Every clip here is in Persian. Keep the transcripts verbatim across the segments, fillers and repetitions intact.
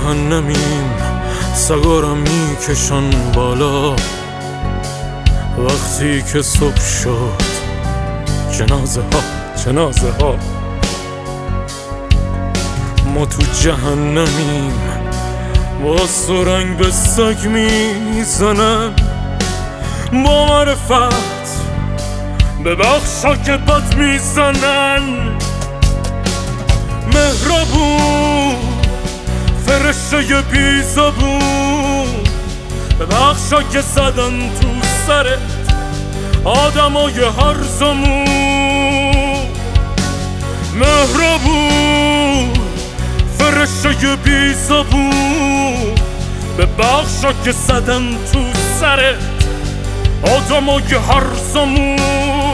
جهنمیم، سگارم میکشن بالا. وقتی که صبح شد جنازه ها جنازه ها، ما تو جهنمیم، با سرنگ به سگ میزنن. با معرفت به بخشا که بد میزنن. مهربون فرشته بی زبون، به بخشا که زدن تو سرت آدمای هر زمون. مهربون فرشته بی زبون، به بخشا که زدن تو سرت آدمای هر زمون.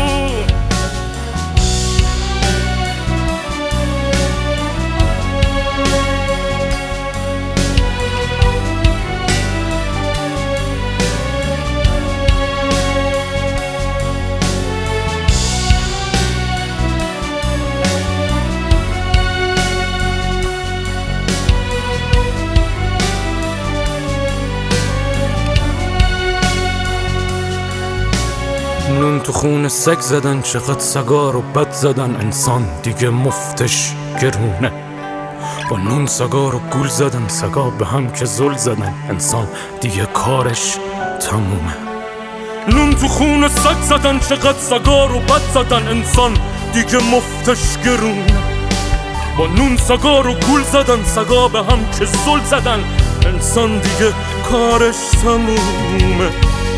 نون تو خون سگ زدن، چقدر سگا رو بد زدن. انسان دیگه مفتش گرونه، با نون سگا رو گول زدن. سگا به هم که زل زدن، انسان دیگه کارش تمومه. نون تو خون سگ زدن، چقدر سگا رو بد زدن. انسان دیگه مفتش گرونه، با نون سگا رو گول زدن. سگا به هم که زل زدن، انسان دیگه کارش تمومه.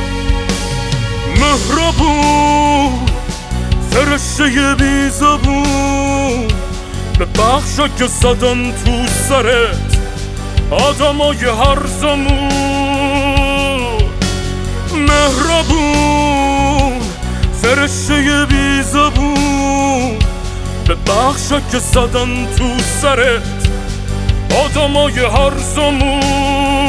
مهربون فرشته بی زبون، به بخشا که زدن تو سرت آدمای هر زمون. مهربون فرشته بی زبون، به بخشا که زدن تو سرت آدمای هر زمون.